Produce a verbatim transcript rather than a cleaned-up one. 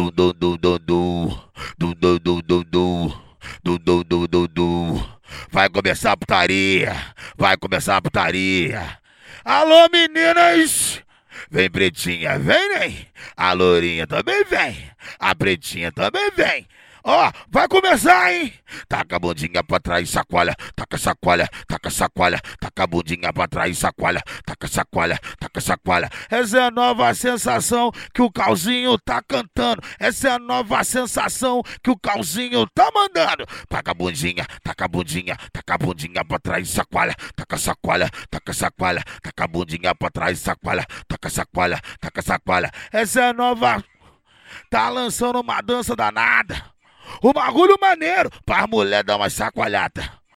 Du du du du du. Du du du du du. Du du du du du. Vai começar a putaria. Vai começar a putaria. Alô, meninas! Vem, pretinha, vem, vem. A lourinha também vem. A pretinha também vem. Ó, vai começar, hein? Taca a bundinha pra trás, sacoalha, taca sacoalha, taca sacoalha, taca a bundinha pra trás, sacoalha, taca sacoalha, taca sacoalha. Essa é a nova sensação que o Calzinho tá cantando. Essa é a nova sensação que o Calzinho tá mandando. Taca a bundinha, taca a bundinha, taca a bundinha pra trás, sacoalha, taca sacoalha, taca sacoalha, taca a bundinha pra trás, sacoalha, taca sacoalha, taca sacoalha. Essa é a nova. Tá lançando uma dança danada. O bagulho maneiro pra mulher dar uma sacoalhada.